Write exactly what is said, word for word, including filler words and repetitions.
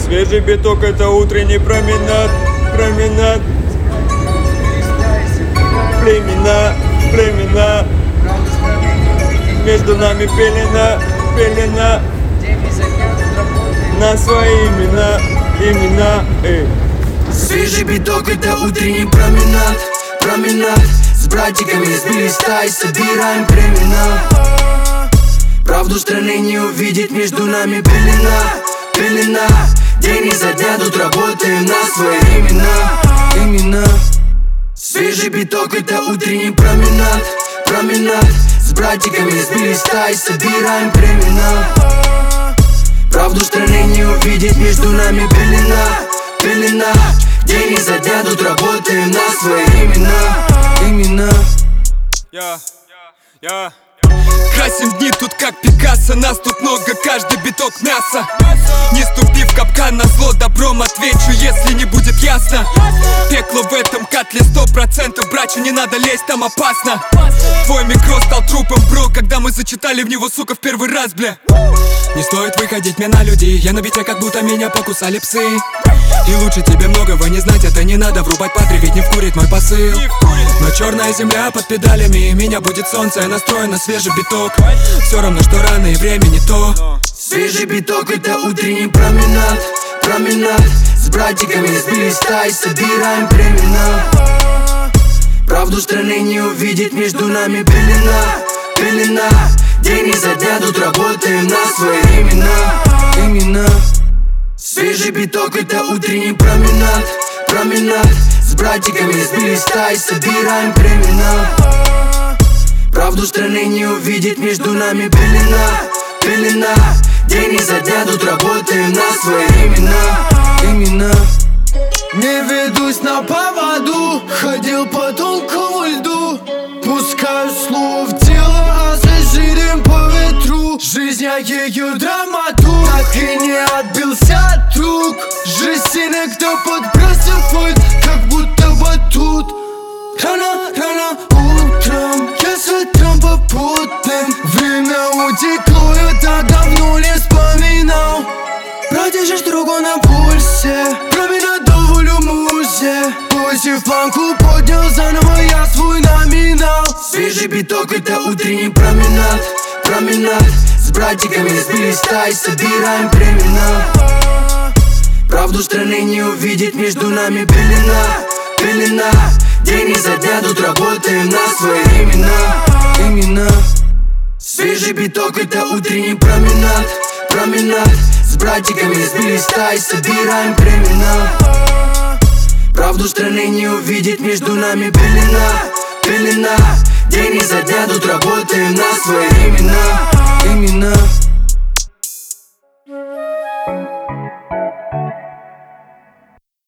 Свежий биток — это утренний променад, променад. Племена, племена. Между нами пелена, пелена. На свои имена, имена, эй. Свежий биток — это утренний променад, променад. С братиками сбились стаи, собираем племена. Правду страны не увидеть, между нами пелена, пелена. День изо дня тут работаем на свои имена, имена. Свежий биток — это утренний променад, променад. С братиками сбились стаи, собираем племена. Правду страны не увидеть, между нами пелена, пелена. День изо дня тут работаем на свои имена, имена. Я, я красим дни тут как Пикассо. Нас тут много, каждый биток мяса. Не ступи в капкан, на зло добром отвечу, если не будет ясно. Пекло в этом котле сто процентов, братью не надо лезть, там опасно. Твой микро стал трупом, бро, когда мы зачитали в него, сука, в первый раз, бля. Не стоит выходить мне на людей, я на бите, как будто меня покусали псы. И лучше тебе многого не знать, это не надо врубать по три, ведь не вкурит мой посыл. Но черная земля под педалями, меня будет солнце, я настроен на свежий биток. Все равно, что рано и время не то. Свежий биток — это утренний променад, променад. С братиками сбились стаи, собираем племена. Правду страны не увидеть, между нами пелена, пелена. День изо дня тут работаем на свои имена, имена. Свежий биток — это утренний променад, променад. С братиками сбились стаи, собираем племена. Правду страны не увидеть, между нами пелена, пелена. День изо дня тут работаем на свои имена, имена. Не ведусь на поводу, ходил по тонкому льду. Пускаю слово в дело, а зажирим по ветру. Жизнь я ее драматург, так и не отбился от рук. Жизнь иногда подбрасывает, как будто батут. Рано, рано утром, я с утром попутным. Время утекло, я так давно не вспоминал. Продержишь другу на пульсе, променад до волю музе. Повысив планку, поднял заново я свой номинал. Свежий биток — это утренний променад, променад. С братиками сбились стаи, собираем племена. Правду страны не увидеть, между нами пелена, пелена. День изо дня тут работаем на свои имена, имена. Свежий биток — это утренний променад, променад. С братиками сбились стаи, собираем племена. Правду страны не увидеть, между нами пелена, пелена. День изо дня тут работаем на свои имена, имена.